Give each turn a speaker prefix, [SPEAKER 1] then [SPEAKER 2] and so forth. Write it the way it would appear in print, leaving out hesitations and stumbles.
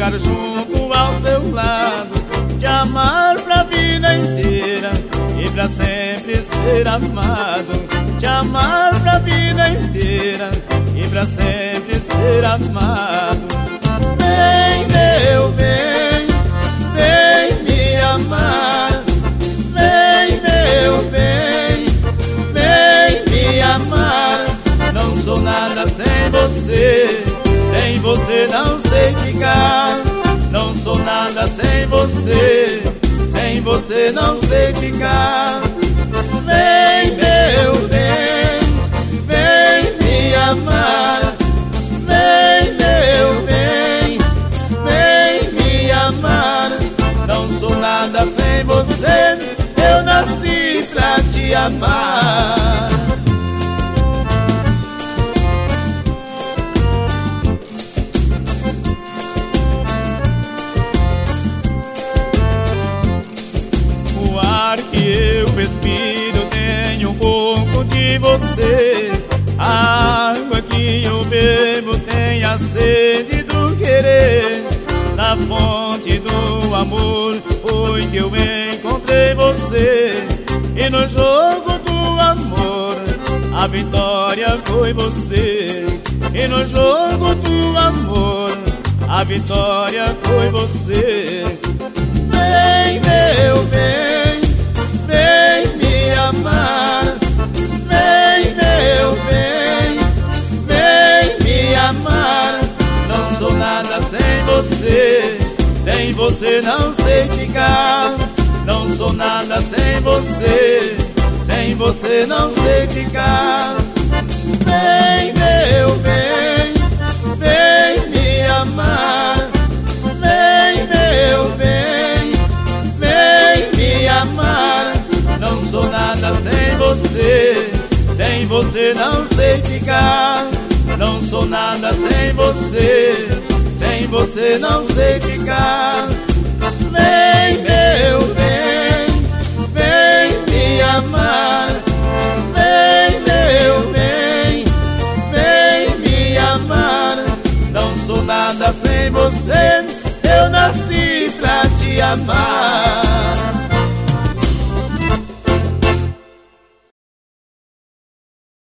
[SPEAKER 1] estar junto ao seu lado, te amar pra vida inteira e pra sempre ser amado. Te amar pra vida inteira e pra sempre ser amado. Vem, meu bem, vem me amar. Vem, meu bem, vem me amar. Não sou nada sem você, sem você não sei ficar. Não sou nada sem você, sem você não sei ficar. Vem, meu bem, vem me amar. Vem, meu bem, vem me amar. Não sou nada sem você, eu nasci pra te amar. O ar que eu respiro tem um pouco de você. A água que eu bebo tem a sede do querer. Na fonte do amor foi que eu encontrei você. E no jogo do amor a vitória foi você. E no jogo do amor a vitória foi você. Vem, meu bem, vem me amar. Vem, meu bem, vem me amar. Não sou nada sem você, sem você não sei ficar. Não sou nada sem você, sem você não sei ficar. Vem, meu bem, vem me amar. Vem, meu bem, vem me amar. Não sou nada sem você, sem você não sei ficar. Não sou nada sem você, sem você não sei ficar. Vem, meu bem, vem me amar. Vem, meu bem, vem me amar. Não sou nada sem você, eu nasci pra te amar.